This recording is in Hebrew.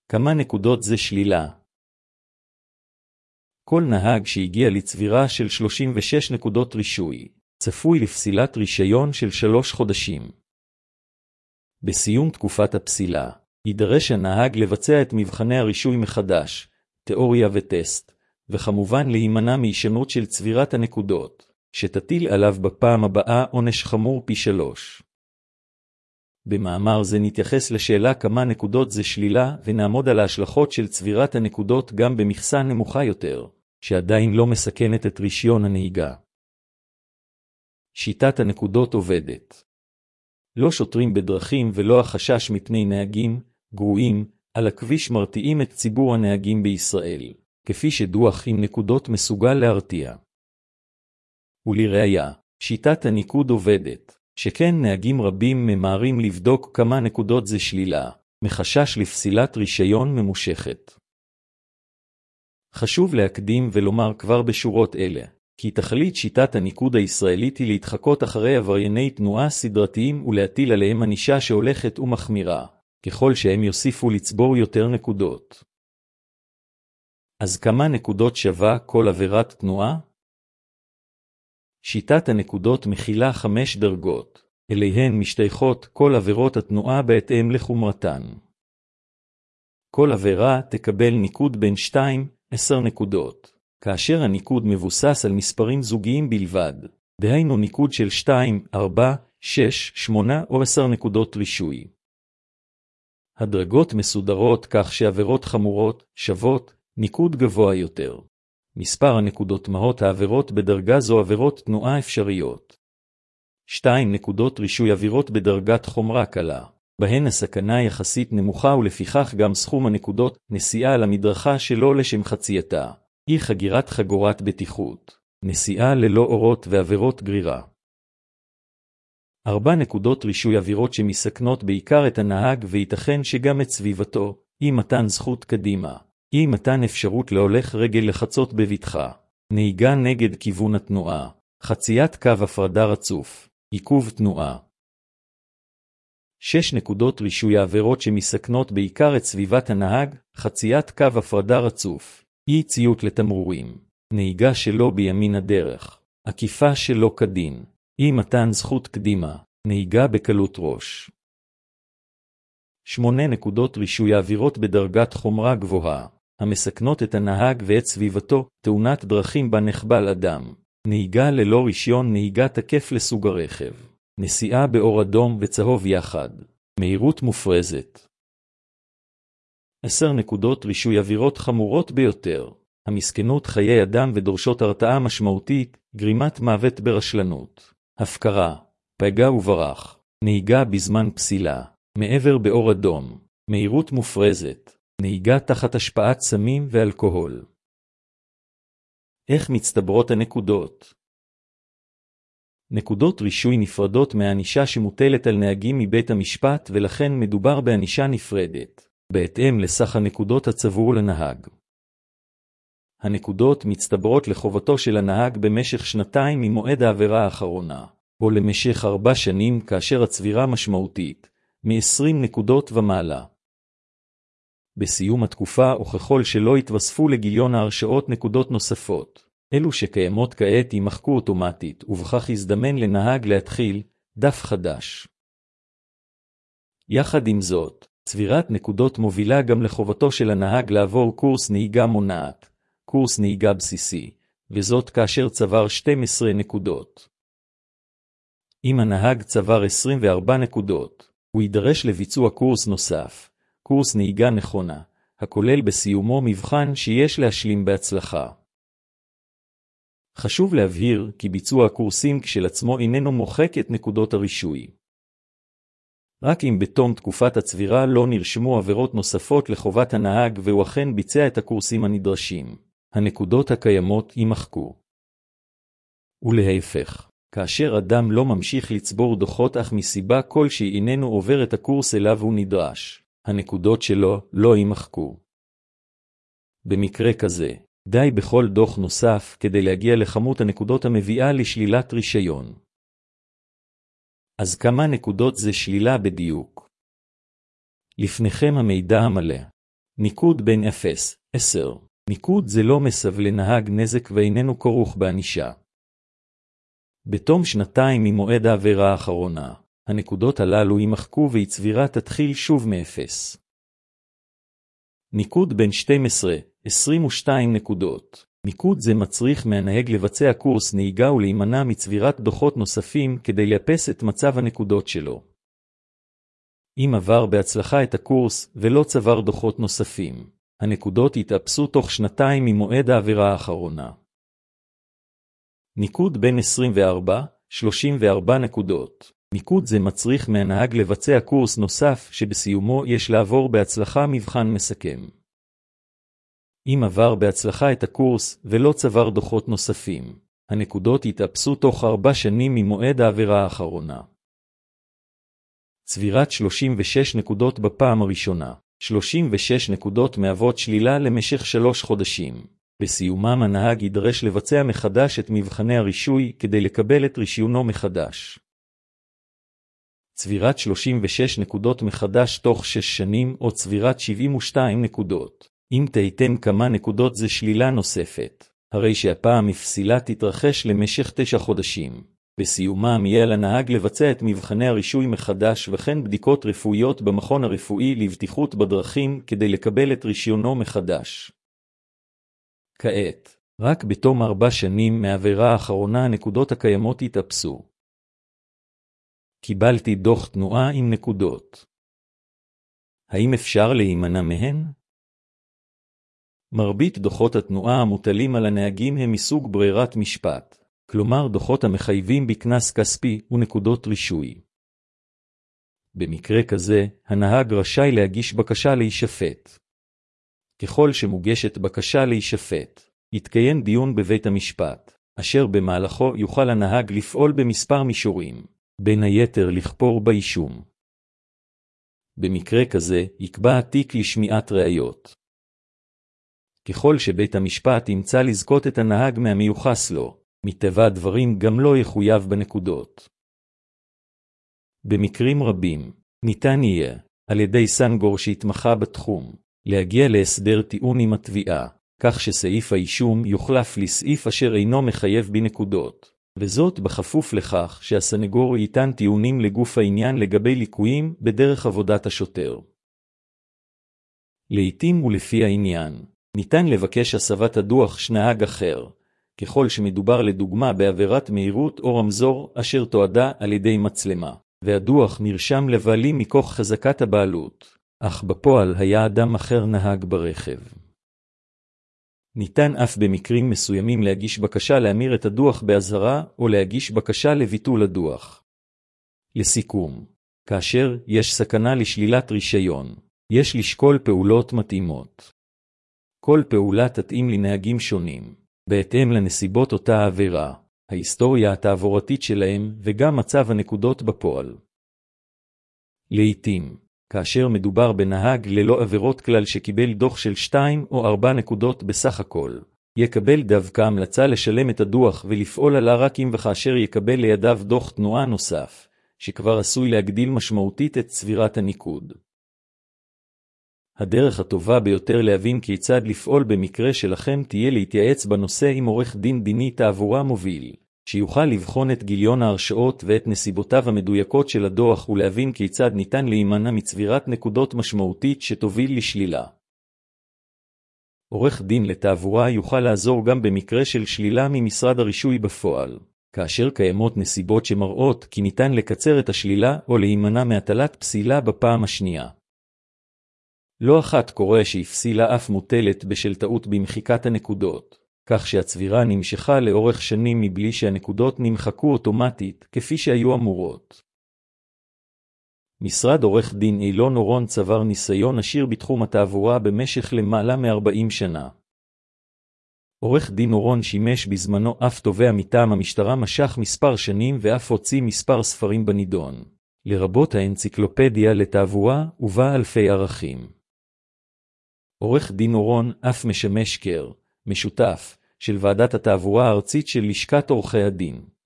כמה נקודות זה שלילה? כל נהג שהגיע לצבירה של 36 נקודות רישוי, צפוי לפסילת רישיון של 3 חודשים. בסיום תקופת הפסילה, יידרש הנהג לבצע את מבחני הרישוי מחדש, תיאוריה וטסט, וכמובן להימנע מהישנות של צבירת הנקודות, שתטיל עליו בפעם הבאה עונש חמור פי 3. במאמר זה נתייחס לשאלה כמה נקודות זה שלילה, ונעמוד על ההשלכות של צבירת הנקודות גם במכסה נמוכה יותר, שעדיין לא מסכנת את רישיון הנהיגה. שיטת הנקודות עובדת. לא שוטרים בדרכים ולא החשש מפני נהגים גרועים על הכביש מרתיעים את ציבור הנהגים בישראל, כפי שדוח עם נקודות מסוגל להרתיע. ולראיה, שיטת הניקוד עובדת, שכן נהגים רבים ממהרים לבדוק כמה נקודות זה שלילה, מחשש לפסילת רישיון ממושכת. חשוב להקדים ולומר כבר בשורות אלה, כי תכלית שיטת הניקוד הישראלית היא להתחקות אחרי עברייני תנועה סדרתיים ולהטיל עליהם ענישה שהולכת ומחמירה, ככל שהם יוסיפו לצבור יותר נקודות. אז כמה נקודות שווה כל עבירת תנועה? שיטת הנקודות מכילה 5 דרגות, אליהן משתייכות כל עבירות התנועה בהתאם לחומרתן. כל עבירה תקבל ניקוד בין 2-10 נקודות, כאשר הניקוד מבוסס על מספרים זוגיים בלבד, דהיינו ניקוד של 2, 4, 6, 8 או 10 נקודות רישוי. הדרגות מסודרות כך שעבירות חמורות שוות ניקוד גבוה יותר. מספר הנקודות מהות העבירות בדרגה זו עבירות תנועה אפשריות. 2 נקודות רישוי עבירות בדרגת חומרה קלה, בהן הסכנה יחסית נמוכה ולפיכך גם סכום הנקודות נסיעה על המדרכה שלא לשם חצייתה, אי חגירת חגורת בטיחות, נסיעה ללא אורות ועבירות גרירה. 4 נקודות רישוי עבירות שמסכנות בעיקר את הנהג וייתכן שגם את סביבתו, אי מתן זכות קדימה, אי מתן אפשרות להולך רגל לחצות בבטחה, נהיגה נגד כיוון התנועה, חציית קו הפרדה רצוף, עיכוב תנועה. 6 נקודות רישוי העבירות שמסכנות בעיקר את סביבת הנהג, חציית קו הפרדה רצוף, אי ציות לתמרורים, נהיגה שלא בימין הדרך, עקיפה שלא כדין, אי מתן זכות קדימה, נהיגה בקלות ראש. 8 נקודות רישוי העבירות בדרגת חומרה גבוהה, המסכנות את הנהג ואת סביבתו, תאונת דרכים בה נחבל אדם, נהיגה ללא רישיון נהיגה תקף לסוג הרכב, נסיעה באור אדום וצהוב יחד, מהירות מופרזת. 10 נקודות רישוי עבירות חמורות ביותר, המסכנות חיי אדם ודורשות הרתעה משמעותית, גרימת מוות ברשלנות, הפקרה, פגע וברח, נהיגה בזמן פסילה, מעבר באור אדום, מהירות מופרזת, נהיגה תחת השפעת סמים ואלכוהול. איך מצטברות הנקודות? נקודות רישוי נפרדות מהענישה שמוטלת על נהגים מבית המשפט ולכן מדובר בענישה נפרדת, בהתאם לסך הנקודות הצבור לנהג. הנקודות מצטברות לחובתו של הנהג במשך 2 ממועד העבירה האחרונה, או למשך 4 שנים כאשר הצבירה משמעותית, מ-20 נקודות ומעלה. בסיום התקופה או ככל שלא יתווספו לגיליון ההרשאות נקודות נוספות, אלו שקיימות כעת יימחקו אוטומטית ובכך יזדמן לנהג להתחיל דף חדש. יחד עם זאת, צבירת נקודות מובילה גם לחובתו של הנהג לעבור קורס נהיגה מונעת, קורס נהיגה בסיסי, וזאת כאשר צבר 12 נקודות. אם הנהג צבר 24 נקודות, הוא יידרש לביצוע קורס נוסף, קורס נהיגה נכונה, הכולל בסיומו מבחן שיש להשלים בהצלחה. חשוב להבהיר כי ביצוע הקורסים כשלעצמו איננו מוחק את נקודות הרישוי. רק אם בתום תקופת הצבירה לא נרשמו עבירות נוספות לחובת הנהג והוא אכן ביצע את הקורסים הנדרשים, הנקודות הקיימות יימחקו. ולהפך, כאשר אדם לא ממשיך לצבור דוחות אך מסיבה כלשהי איננו עובר את הקורס אליו הוא נדרש, הנקודות שלו לא יימחקו. במקרה כזה, די בכל דוח נוסף כדי להגיע לכמות הנקודות המביאה לשלילת רישיון. אז כמה נקודות זה שלילה בדיוק? לפניכם המידע המלא. ניקוד בין 0-10. ניקוד זה לא מסב לנהג נזק ואיננו כרוך בענישה. בתום 2 ממועד העבירה האחרונה, הנקודות הללו יימחקו והצבירה תתחיל שוב מ-0. ניקוד בין 12-22 נקודות. ניקוד זה מצריך מהנהג לבצע קורס נהיגה ולהימנע מצבירת דוחות נוספים כדי לאפס את מצב הנקודות שלו. אם עבר בהצלחה את הקורס ולא צבר דוחות נוספים, הנקודות יתאפסו תוך 2 ממועד העבירה האחרונה. ניקוד בין 24-34 נקודות. ניקוד זה מצריך מהנהג לבצע קורס נוסף שבסיומו יש לעבור בהצלחה מבחן מסכם. אם עבר בהצלחה את הקורס ולא צבר דוחות נוספים, הנקודות יתאפסו תוך 4 שנים ממועד העבירה האחרונה. צבירת 36 נקודות בפעם הראשונה. 36 נקודות מהוות שלילה למשך 3 חודשים. בסיומם הנהג יידרש לבצע מחדש את מבחני הרישוי כדי לקבל את רישיונו מחדש. צבירת 36 נקודות מחדש תוך 6 שנים או צבירת 72 נקודות. אם תיתן כמה נקודות זה שלילה נוספת, הרי שהפעם הפסילה תתרחש למשך 9 חודשים. בסיומם יהיה לנהג לבצע את מבחני הרישוי מחדש וכן בדיקות רפואיות במכון הרפואי לבטיחות בדרכים כדי לקבל את רישיונו מחדש. כעת, רק בתום 4 שנים מהעבירה האחרונה הנקודות הקיימות יתאפסו. קיבלתי דוח תנועה עם נקודות. האם אפשר להימנע מהן? מרבית דוחות התנועה המוטלים על הנהגים הם מסוג ברירת משפט, כלומר דוחות המחייבים בקנס כספי ונקודות רישוי. במקרה כזה, הנהג רשאי להגיש בקשה להישפט. ככל שמוגשת בקשה להישפט, יתקיים דיון בבית המשפט, אשר במהלכו יוכל הנהג לפעול במספר מישורים, בין היתר לכפור באישום. במקרה כזה, יקבע התיק לשמיעת ראיות. ככל שבית המשפט ימצא לזכות את הנהג מהמיוחס לו, מטבע הדברים גם לא יחויב בנקודות. במקרים רבים, ניתן יהיה, על ידי סנגור שהתמחה בתחום, להגיע להסדר טיעון עם התביעה, כך שסעיף האישום יוחלף לסעיף אשר אינו מחייב בנקודות, וזאת בכפוף לכך שהסנגור ייתן טיעונים לגוף העניין לגבי ליקויים בדרך עבודת השוטר. לעתים ולפי העניין, ניתן לבקש הסבת הדוח שנהג אחר, ככל שמדובר לדוגמה בעבירת מהירות או רמזור אשר תועדה על ידי מצלמה, והדוח נרשם לבעלי מכוח חזקת הבעלות, אך בפועל היה אדם אחר נהג ברכב. ניתן אף במקרים מסוימים להגיש בקשה להמיר את הדוח באזהרה או להגיש בקשה לביטול הדוח. לסיכום, כאשר יש סכנה לשלילת רישיון, יש לשקול פעולות מתאימות. כל פעולה תתאים לנהגים שונים, בהתאם לנסיבות אותה העבירה, ההיסטוריה התעבורתית שלהם וגם מצב הנקודות בפועל. לעתים, כאשר מדובר בנהג ללא עבירות כלל שקיבל דוח של 2 או 4 נקודות בסך הכל, יקבל דווקא המלצה לשלם את הדוח ולפעול עלה רק אם וכאשר יקבל לידיו דוח תנועה נוסף, שכבר עשוי להגדיל משמעותית את צבירת הניקוד. הדרך הטובה ביותר להבין כיצד לפעול במקרה שלכם תהיה להתייעץ בנושא עם עורך דין דיני תעבורה מוביל, שיוכל לבחון את גיליון ההרשאות ואת נסיבותיו המדויקות של הדוח ולהבין כיצד ניתן להימנע מצבירת נקודות משמעותית שתוביל לשלילה. עורך דין לתעבורה יוכל לעזור גם במקרה של שלילה ממשרד הרישוי בפועל, כאשר קיימות נסיבות שמראות כי ניתן לקצר את השלילה או להימנע מהטלת פסילה בפעם השנייה. לא אחת קורה שהפסילה אף מוטלת בשל טעות במחיקת הנקודות, כך שהצבירה נמשכה לאורך שנים מבלי שהנקודות נמחקו אוטומטית כפי שהיו אמורות. משרד עורך דין אילון אורון צבר ניסיון עשיר בתחום התעבורה במשך למעלה מ-40 שנה. עורך דין אורון שימש בזמנו אף תובע מטעם המשטרה משך מספר שנים ואף הוציא מספר ספרים בנידון, לרבות האנציקלופדיה לתעבורה ובה אלפי ערכים. עורך דין אורון אף משמש משותף של ועדת התעבורה הארצית של לשכת עורכי הדין.